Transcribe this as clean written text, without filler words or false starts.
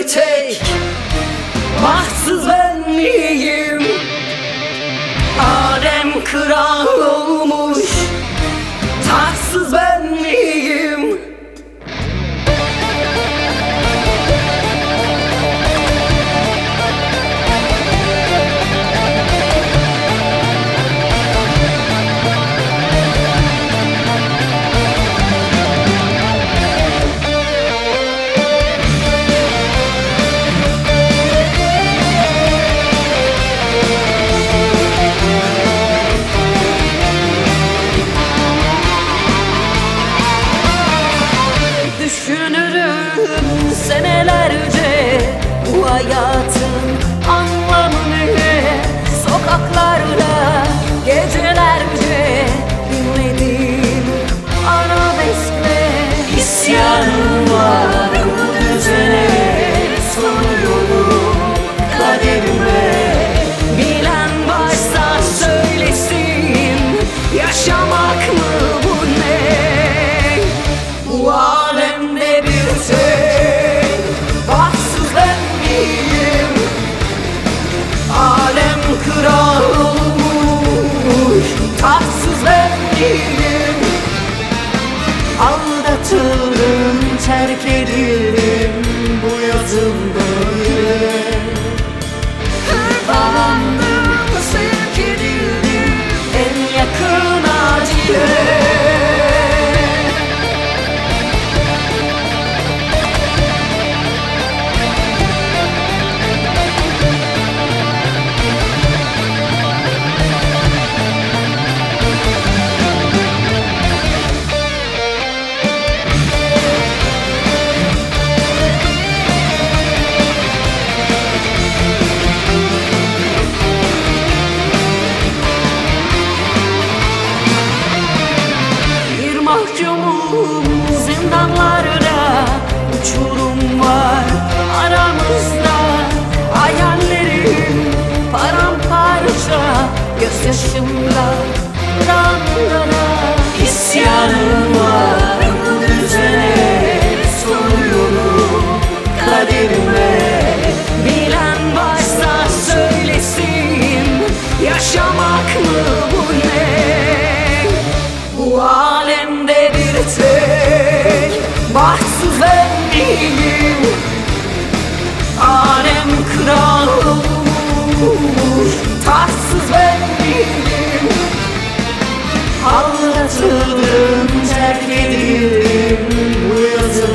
bir tek bahtsız ben miyim? Alem kral olmuş, tahtsız ben miyim? Düşünürüm senelerce bu hayatın anlamını, sokaklarda gecelerce dinledim arabeskle. İsyanım var bu düzene, son yolu kaderime. Bilen varsa söylesin, yaşamak mı bu ne? Bu alemde bir tek bahtsız ben miyim? Alem kral olmuş, tahtsız ben miyim? Aldatıldım, terk edildim, bu yazım böyle. Hırpalandım, sevk edildim en yakın acile. Mahkumum zindanlarda, uçurum var aramızda. Hayallerim paramparça, gözyaşımda ranlara. İsyanım var bu düzene, son yolu kaderime. Bilen varsa söylesin, yaşamak mı bu ne? Bu alemde bir tek bahtsız ben miyim? Alem kral olmuş, tahtsız ben miyim? Aldatıldım, terk edildim, bu yazım